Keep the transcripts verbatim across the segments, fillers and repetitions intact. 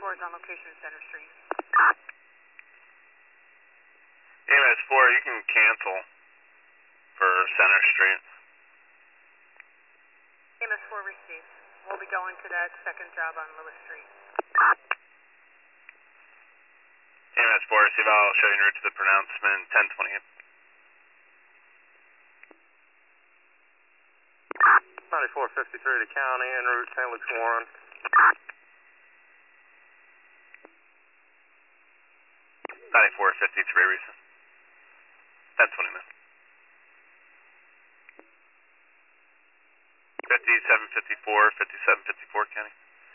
four is on location Center Street. A M S four, you can cancel for Center Street. A M S four received. We'll be going to that second job on Lewis Street. A M S four, receive, I'll show you en route to the pronouncement, ten twenty-eight. ninety-four fifty-three to County, en route Saint Luke's Warren. ninety-four fifty-three, recent. ten twenty minutes. fifty-seven fifty-four, fifty-seven fifty-four, County.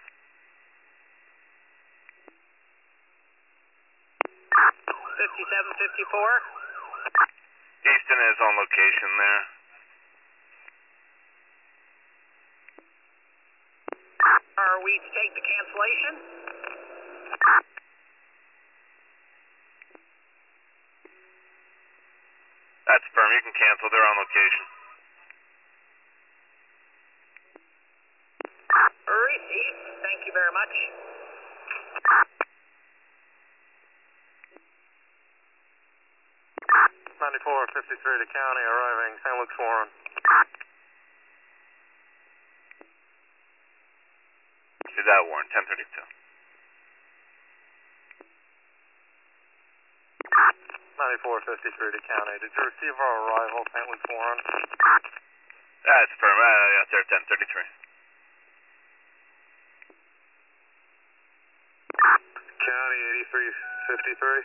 fifty-seven fifty-four. Easton is on location there. Are we to take the cancellation? That's firm. You can cancel. They're on location. Received. Thank you very much. ninety-four fifty-three to County, arriving Saint Luke's Warren. See that, Warren, ten thirty-two. ninety-four fifty-three to County, did you receive our arrival, Saint Luke's Warren? That's firm. Uh, yeah, there, ten thirty-three. County, eighty-three fifty-three.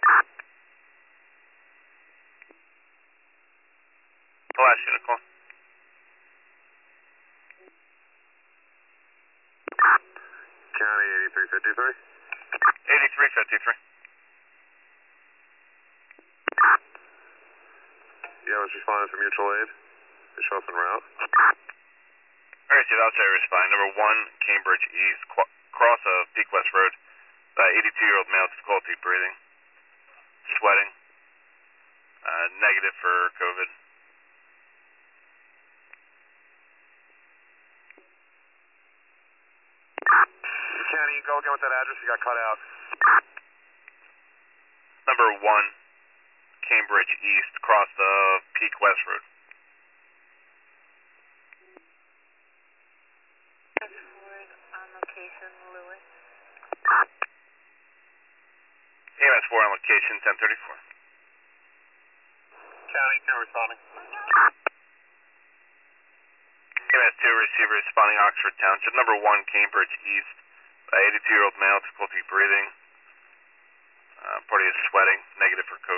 Last unit call. County, eighty-three fifty-three. eighty-three fifty-three. Yeah, I was responding for mutual aid. They show us en route. Alright, Steve, I'll say responding. Number one, Cambridge East, qu- cross of Peak West Road. Uh, eighty-two-year-old male, difficulty breathing, sweating, uh, negative for COVID. County, go again with that address, you got cut out. Number one, Cambridge East, cross of Peak West Road. On location, Lewis. A M S four on location, ten thirty-four. County, two responding. A M S two receiver responding Oxford Township. Number one, Cambridge East, uh, eighty-two-year-old male, difficulty breathing. Uh, party is sweating, negative for COVID.